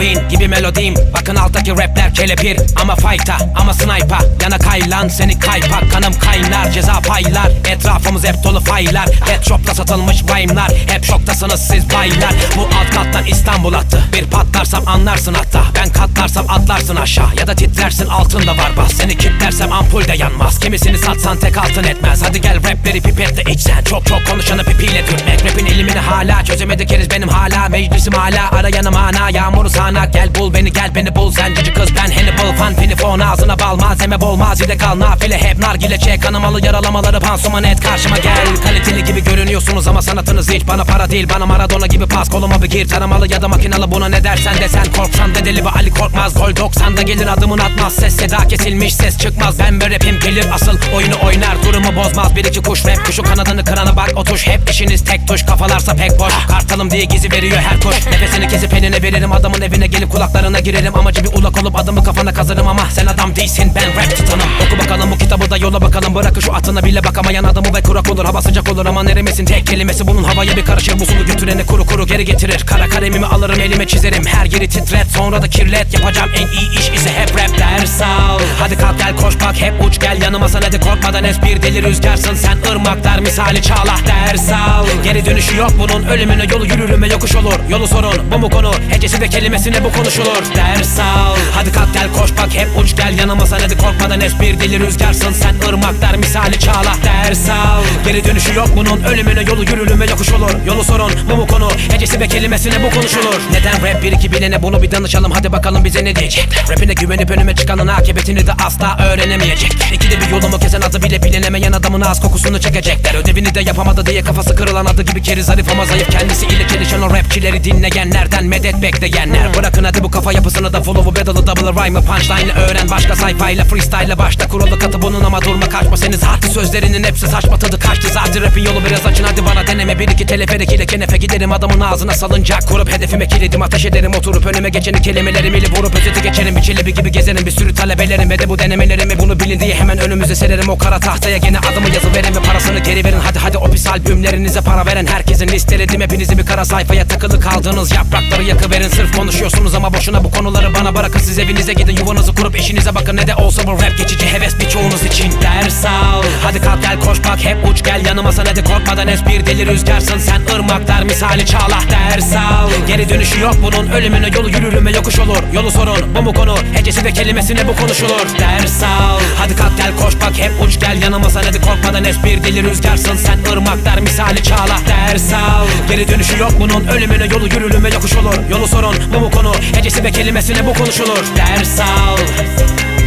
Halloween gibi melodiyim. Bakın alttaki rapler kelepir. Ama fight'a ama sniper. Yana kaylan seni kaypak. Kanım kaynar ceza paylar. Etrafımız hep dolu faylar. Pet shop'ta satılmış vine'lar. Hep şoktasınız siz baylar. Bu alt kattan İstanbul attı. Bir patlarsam anlarsın hatta. Ben katlarsam atlarsın aşağı. Ya da titlersin altında var bas. Seni kilitlersem ampul de yanmaz. Kimisini satsan tek altın etmez. Hadi gel rapleri pipetle içsen. Çok konuşanı pipiyle dürtmek. Rapin ilimini hala çözemedik keriz benim hala. Meclisim hala arayanım ana. Yağmuru sana gel bul beni bul. Sen cici kız ben Hannibal. Fan pinifon ağzına bal malzeme bol. Mazide kal nafile hep nargile çek. Kanamalı yaralamaları pansuman et karşıma gel. Kaliteli gibi görünüyorsunuz ama sanatınız hiç bana para değil. Bana Maradona gibi pas koluma bir gir. Taramalı ya da makinalı buna ne dersen de sen. Korksan dedeli ve Ali Korkmaz. Gol 90'da gelir adımın atmaz. Ses seda kesilmiş ses çıkmaz. Ben böyle rapim gelir asıl oyunu oynar. Durumu bozmaz bir iki kuş rap kuşu kanadını kırana bak o tuş. Hep işiniz tek tuş kafalarsa pek boş. Kartalım diye gizi veriyor her kuş. Nefesini kesip eline veririm adamın evine gelip kulaklarına girerim. Amacı bir ulak olup adımı kafana kazırım ama sen adam değilsin ben rap titanım. Oku bakalım bu kitabı da yola bakalım. Bırakın şu atına bile bakamayan adamı ve kurak olur. Hava sıcak olur ama neremesin tek kelimesi bunun havaya bir karışır. Musulu götüreni kuru geri getirir. Kara kalemimi alırım elime çizerim. Her yeri titret sonra da kirlet. Yapacağım en iyi iş ise hep rap ders al. Hadi kalk gel koş bak hep uç gel yanıma sen hadi korkmadan es bir deli rüzgarsın. Sen ırmaklar misali çağla ders al. Geri dönüşü yok bunun ölümüne yolu yürürüm ve yokuş olur. Yolu sorun bu mu konu hecesi ve kelimesine bu konuşulur. Ders al. Hadi kalk gel koş bak hep uç gel yanıma sen hadi korkmadan es bir deli rüzgarsın. Sen ırmaklar misali çağla ders al. Geri dönüşü yok bunun ölümüne yolu yürürüm ve yokuş olur. Yolu sorun bu mu konu hecesi ve kelimesine bu konuşulur. Neden rap bir iki bilene bunu bir danışalım hadi bakalım bize ne diyecekler. Rapine güvenip önüme çıkanın akıbetini de asla öğrenemeyecek. İkide bir yolumu kesen adı bile bilinemeyen adamın ağız kokusunu çekecekler. Ödevini de yapamadı diye kafası kırılan adı gibi keri zarif ama zayıf. Kendisi ile çelişen o rapçileri dinleyenlerden medet bekleyenler. Bırakın hadi bu kafa yapısını da follow'u battle'ı double rhyme'ı punchline'ı öğren. Başka sayfayla freestyle'la başta kuralı katı bunun ama durma kaçma. Senin zaten sözlerinin hepsi saçma tadı kaçtı. Zaten rapin yolu biraz açın hadi bana deneme. Bir iki teleferik ile kenefe giderim adamın ağzına salıncak kurup hedefime kilidim ateş ederim. Oturup önüme geçeni kelimelerimi ile vurup özeti geçerim. Bir çelebi gibi gezerim bir sürü talebelerim ve de bu denemelerimi bunu bilin diye hemen önümüze sererim. O kara tahtaya gene adımı yazı verin ve parasını geri verin. Hadi o pis albümlerinize para veren herkesin listeledim. Hepinizi bir kara sayfaya takılı kaldığınız yaprakları yakıverin. Sırf konuşuyorsunuz ama boşuna bu konuları bana bırakın. Siz evinize gidin yuvanızı kurup eşinize bakın. Ne de olsa bu rap geçici heves birçoğunuz için ders al. Hadi kalk gel koş bak hep uç gel yanıma sen hadi korkmadan es bir deli rüzgarsın. Sen ırmaklar misali çağla ders al. Geri dönüşü yok bunun ölümüne yolu yürürüm ve yokuş olur. Yolu sorun bu mu konu hecesi ve kelimesine bu konuşulur. Ders al. Hadi kalk gel koş bak hep uç gel yanıma sen hadi korkmadan es bir deli rüzgarsın. Sen ırmaklar misali çağla ders al. Geri dönüşü yok bunun ölümüne yolu yürürüm ve yokuş olur. Yolu sorun bu mu konu hecesi ve kelimesine bu konuşulur. Ders al.